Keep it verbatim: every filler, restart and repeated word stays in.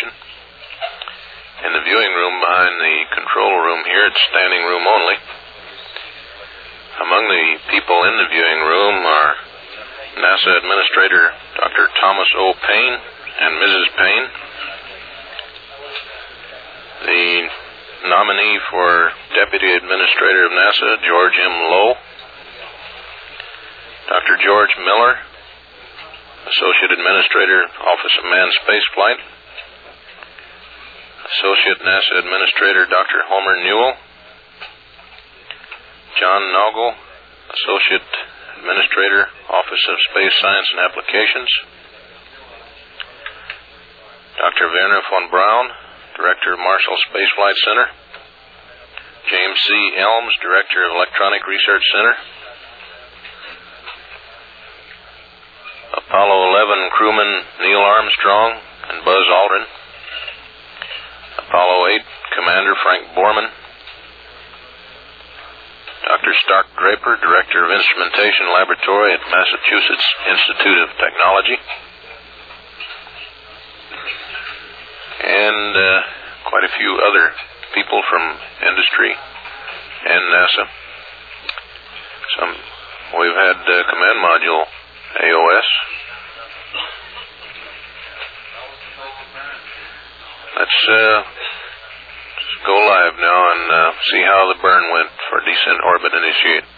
station. In the viewing room behind the control room here, it's standing room only. Among the people in the viewing room are NASA Administrator Doctor Thomas O. Paine and Missus Paine, the nominee for Deputy Administrator of NASA, George M. Lowe, Doctor George Miller, Associate Administrator, Office of Manned Spaceflight, Associate NASA Administrator Doctor Homer Newell, John Naugle, Associate Administrator, Office of Space Science and Applications, Doctor Werner von Braun, Director of Marshall Space Flight Center, James C. Elms, Director of Electronic Research Center, Apollo eleven crewman Neil Armstrong and Buzz Aldrin, Apollo eight Commander Frank Borman, Doctor Stark Draper, Director of Instrumentation Laboratory at Massachusetts Institute of Technology, and uh, quite a few other people from industry and NASA. Some we've had uh, Command Module A O S. Let's uh, just go live now and uh, see how the burn went for descent orbit initiate.